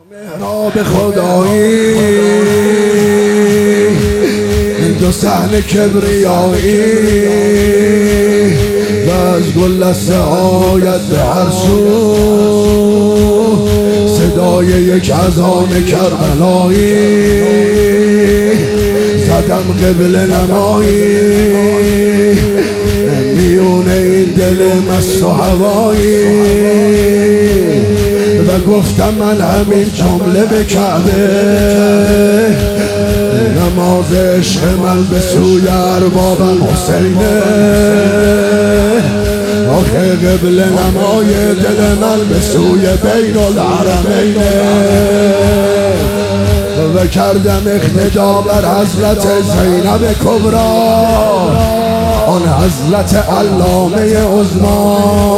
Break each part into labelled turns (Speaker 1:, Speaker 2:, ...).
Speaker 1: محراب خدایی دو صحن کبریایی و از گل لسه آید به هر سو صدای یک اذان کربلایی زدم قبله نمایی میون این دل مست و هوایی و گفتم من همین جمله به کعبه نماز عشق من به سوی اربابم حسینه آخه قبله نمای دل من به سوی بین الحرمینه و کردم اقتدا بر حضرت زینب کبری آن حضرت علامه عظمی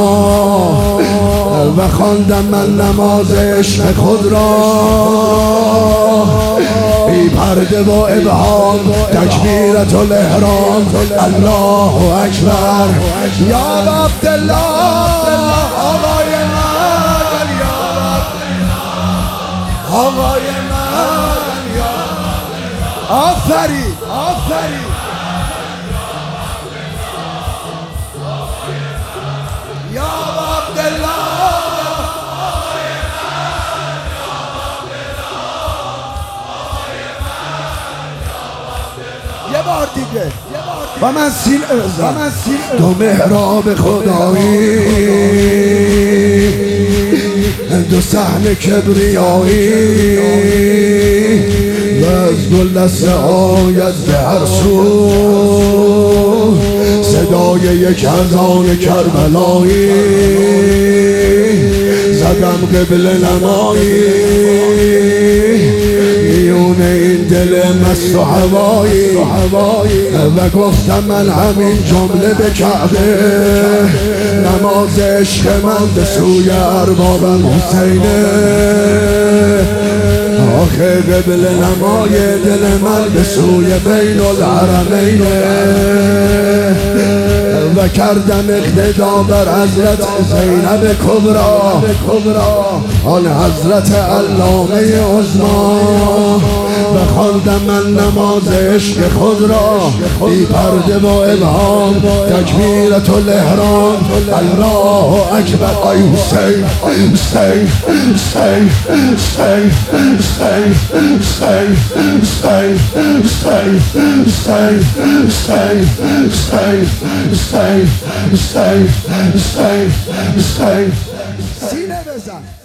Speaker 1: و خواندم من نماز عشق خود را بی پرده و ابهام تکبیرت الاحرام الله اکبر یا عبدالله آقای من آقای من آفرین آفرین یا عبدالله یه بار دیگه و من سینه بزن دو محراب خدایی دو صحن کبریایی و از گل لسه آید به هر سو صدای یک اذان کربلایی زدم قبله نمایی میون این دل مست و هوایی و گفتم من همین جمله به کعبه نماز عشق من به سوی اربابم حسینه آخه قبله نمای دل من به سوی بین الحرمینه و کردم اقتدا بر حضرت زینب کبری آن حضرت علامه عظمی و خواندم من نماز عشق خود را بی پرده و ابهام تکبیرت الاحرام الله اکبر آی حسین آی حسین حسین حسین حسین حسین حسین حسین حسین حسین حسین حسین حسین حسین حسین سینه بزن